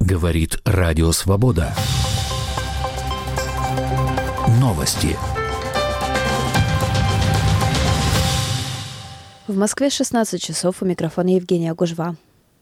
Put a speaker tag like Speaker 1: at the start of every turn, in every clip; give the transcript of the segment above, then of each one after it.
Speaker 1: Говорит Радио Свобода. Новости.
Speaker 2: В Москве 16 часов. У микрофона Евгения Гужва.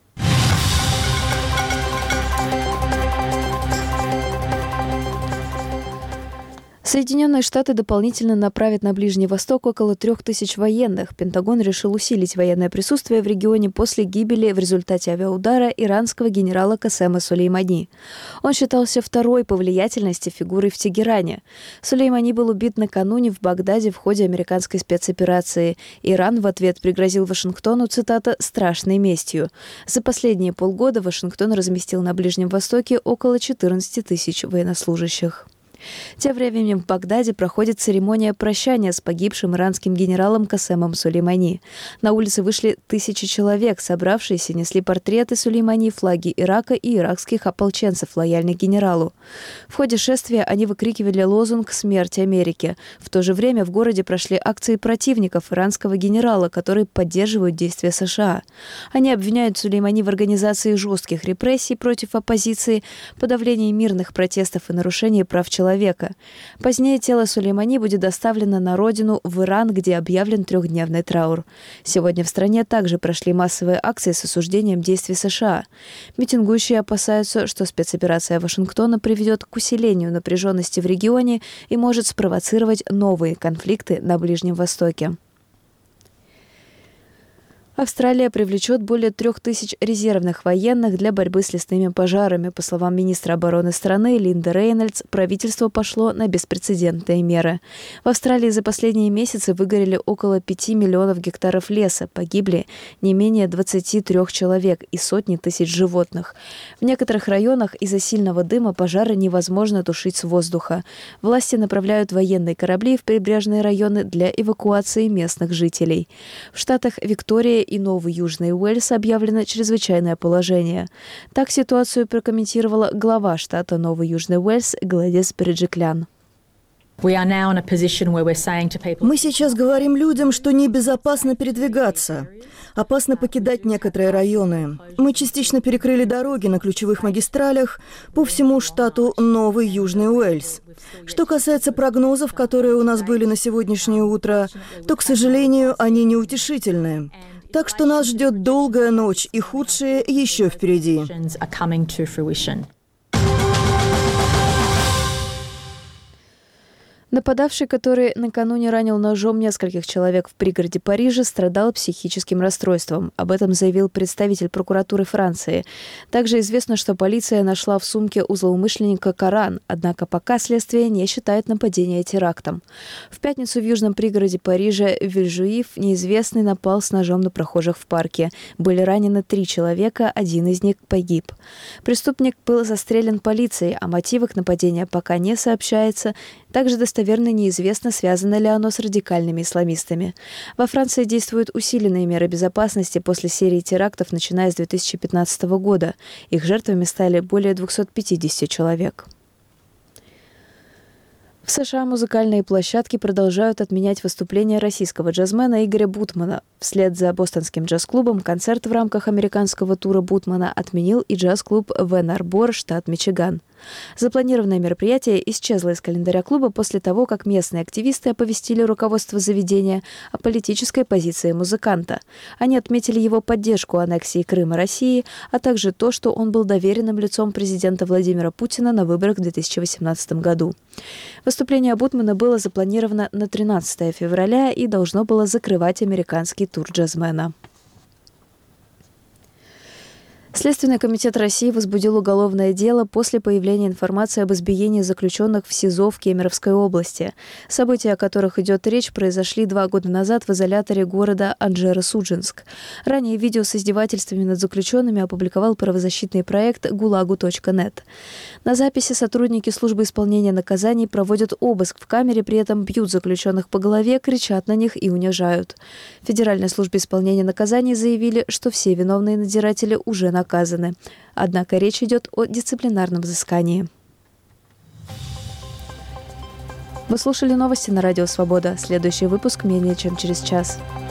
Speaker 2: Соединенные Штаты дополнительно направят на Ближний Восток около 3000 военных. Пентагон решил усилить военное присутствие в регионе после гибели в результате авиаудара иранского генерала Касема Сулеймани. Он считался второй по влиятельности фигурой в Тегеране. Сулеймани был убит накануне в Багдаде в ходе американской спецоперации. Иран в ответ пригрозил Вашингтону, цитата, «страшной местью». За последние полгода Вашингтон разместил на Ближнем Востоке около 14 тысяч военнослужащих. Тем временем в Багдаде проходит церемония прощания с погибшим иранским генералом Касемом Сулеймани. На улицы вышли тысячи человек, собравшиеся несли портреты Сулеймани, флаги Ирака и иракских ополченцев, лояльных генералу. В ходе шествия они выкрикивали лозунг «Смерть Америке». В то же время в городе прошли акции противников иранского генерала, которые поддерживают действия США. Они обвиняют Сулеймани в организации жестких репрессий против оппозиции, подавлении мирных протестов и нарушении прав человека. Позднее тело Сулеймани будет доставлено на родину в Иран, где объявлен 3-дневный траур. Сегодня в стране также прошли массовые акции с осуждением действий США. Митингующие опасаются, что спецоперация Вашингтона приведет к усилению напряженности в регионе и может спровоцировать новые конфликты на Ближнем Востоке. Австралия привлечет более 3000 резервных военных для борьбы с лесными пожарами. По словам министра обороны страны Линды Рейнольдс, правительство пошло на беспрецедентные меры. В Австралии за последние месяцы выгорели около 5 миллионов гектаров леса, погибли не менее 23 человек и сотни тысяч животных. В некоторых районах из-за сильного дыма пожары невозможно тушить с воздуха. Власти направляют военные корабли в прибрежные районы для эвакуации местных жителей. В штатах Виктория и Новый Южный Уэльс объявлено чрезвычайное положение. Так ситуацию прокомментировала глава штата Новый Южный Уэльс Глэдис Береджиклян.
Speaker 3: Мы сейчас говорим людям, что небезопасно передвигаться. Опасно покидать некоторые районы. Мы частично перекрыли дороги на ключевых магистралях по всему штату Новый Южный Уэльс. Что касается прогнозов, которые у нас были на сегодняшнее утро, то, к сожалению, они неутешительны. Так что нас ждет долгая ночь, и худшее еще впереди.
Speaker 2: Нападавший, который накануне ранил ножом нескольких человек в пригороде Парижа, страдал психическим расстройством. Об этом заявил представитель прокуратуры Франции. Также известно, что полиция нашла в сумке у злоумышленника Коран, однако пока следствие не считает нападение терактом. В пятницу в южном пригороде Парижа Вильжуиф неизвестный напал с ножом на прохожих в парке. Были ранены 3 человека, один из них погиб. Преступник был застрелен полицией, о мотивах нападения пока не сообщается. Также достоверно неизвестно, связано ли оно с радикальными исламистами. Во Франции действуют усиленные меры безопасности после серии терактов, начиная с 2015 года. Их жертвами стали более 250 человек. В США музыкальные площадки продолжают отменять выступления российского джазмена Игоря Бутмана. Вслед за бостонским джаз-клубом концерт в рамках американского тура Бутмана отменил и джаз-клуб в Энн-Арбор, штат Мичиган. Запланированное мероприятие исчезло из календаря клуба после того, как местные активисты оповестили руководство заведения о политической позиции музыканта. Они отметили его поддержку аннексии Крыма России, а также то, что он был доверенным лицом президента Владимира Путина на выборах в 2018 году. Выступление Бутмана было запланировано на 13 февраля и должно было закрывать американский тур джазмена. Следственный комитет России возбудил уголовное дело после появления информации об избиении заключенных в СИЗО в Кемеровской области. События, о которых идет речь, произошли 2 года назад в изоляторе города Анжеро-Судженск. Ранее видео с издевательствами над заключенными опубликовал правозащитный проект «Гулагу.нет». На записи сотрудники службы исполнения наказаний проводят обыск в камере, при этом бьют заключенных по голове, кричат на них и унижают. В Федеральной службе исполнения наказаний заявили, что все виновные надзиратели уже наказаны. Однако речь идет о дисциплинарном взыскании. Вы слушали новости на Радио Свобода. Следующий выпуск менее чем через час.